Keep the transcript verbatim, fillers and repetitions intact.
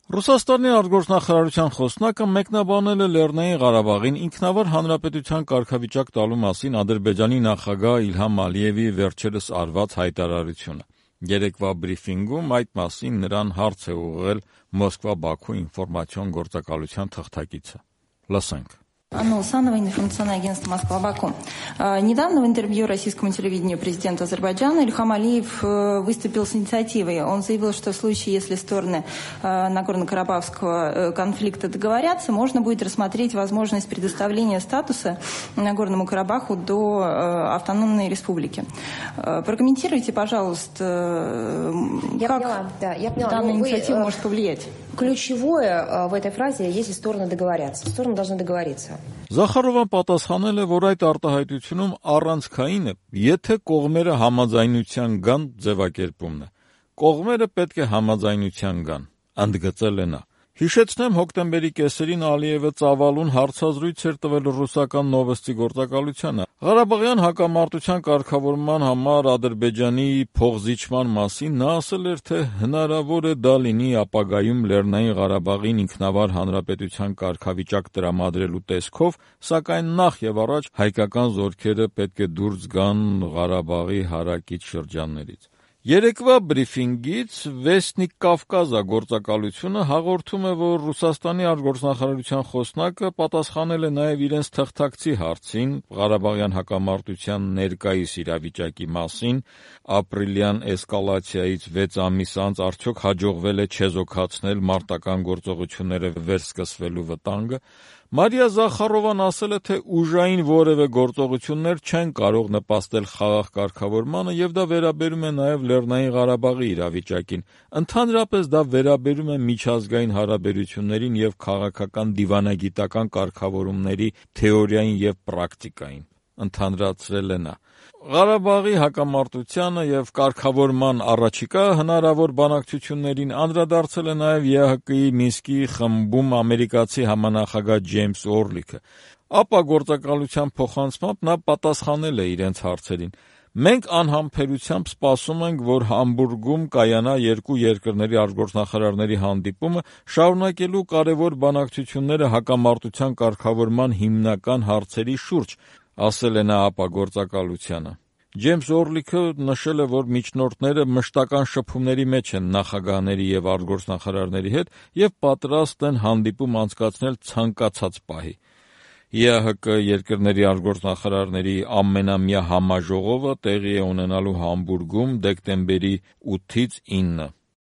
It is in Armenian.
Ռուսաստանի արտգործնախարարության խոսնակը մեկնաբանել է Լեռնային Ղարաբաղին ինքնավար հանրապետության կարգավիճակ տալու մասին Ադրբեջանի նախագահ Իլհամ Ալիևի վերջերս արված հայտարարությունը։ Երեկվա բրիֆինգում այդ մասին նրան հարց է ուղղել Մոսկվա-Բաքու ինֆորմացիոն գործակալության թղթակիցը։ Լսենք. Анна Усанова, информационное агентство Москва-Баку. Недавно в интервью российскому телевидению президент Азербайджана Ильхам Алиев выступил с инициативой. Он заявил, что в случае, если стороны Нагорно-Карабахского конфликта договорятся, можно будет рассмотреть возможность предоставления статуса Нагорному Карабаху до автономной республики. Прокомментируйте, пожалуйста, я как поняла, да, я поняла. данная ну, инициатива вы, может повлиять. Ключевое в этой фразе, если стороны договорятся. Стороны должны договориться. Զախարովան պատասխանել է, որ այդ արտահայտությունում առանցքային է, եթե կողմերը համաձայնության գան ձևակերպումն է։ Կողմերը պետք է համաձայնության գան, ընդգծել է նա։ Հիշեցնեմ, հոկտեմբերի կեսերին Ալիևը ծավալուն հարցազրույց էր տվել ռուսական Նովոստի գործակալությանը։ Ղարաբաղյան հակամարտության կարգավորման համար Ադրբեջանի փոխզիջման մասին նա ասել էր, թե հնարավոր է դա լինի ապագայում Լեռնային Ղարաբաղին ինքնավար հանրապետության կարգավիճակ տրամադրելու տեսքով, սակայն նախ եւ առաջ հայկական զորքերը պետք է դուրս գան Ղարաբաղի հարակից շրջաններից։ Երեկվա բրիֆինգից Վեսնիկ Կավկազա գործակալությունը հաղորդում է, որ Ռուսաստանի արտգործնախարարության խոսնակը պատասխանել է նաև իրենց թղթակցի հարցին Ղարաբաղյան հակամարտության ներկայիս իրավիճակի մասին, ապրիլյան էսկալացիայից վեց ամիս անց արդյոք հաջողվել է չեզոքացնել մարտական գործողությունները վերսկսվելու վտանգը։ Մարիա Զախարովան ասել է, թե ուժային որևէ գործողություններ չեն կարող նպաստել խաղաղ կարգավորմանը եւ դա վերաբերում է նաեւ Լեռնային Ղարաբաղի իրավիճակին։ Ընդհանրապես դա վերաբերում է միջազգային հարաբերություններին եւ քաղաքական դիվանագիտական կարգավորումների թեորիային եւ պրակտիկային, ընդհանրացրել է նա։ Ղարաբաղի հակամարտությանը եւ կարգավորման առաջիկա հնարավոր բանակցություններին անդրադարձել է նաեւ ԵԱՀԿ-ի Մինսկի խմբում ամերիկացի համանախագահ Ջեյմս Օրլիքը։ Ապա գործակալության փոխանցմամբ նա պատասխանել է իրենց հարցերին։ Մենք անհամբերությամբ սպասում ենք, որ Համբուրգում կայանա երկու երկրների արտգործնախարարների հանդիպումը շարունակելու կարևոր բանակցությունները հակամարտության կարգավորման հիմնական հարցերի շուրջ, ասել է նա ապա գործակալությանը։ Ջեյմս Օրլիքը նշել է, որ միջնորդները մշտական շփումների մեջ են նախագահների եւ արտգործնախարարների հետ եւ պատրաստ են հանդիպում անցկացնել ցանկացած պահի։ ԵԱՀԿ երկրների արտգործնախարարների ամենամյա համաժողովը տեղի է ունենալու Համբուրգում դեկտեմբերի ութից ինը։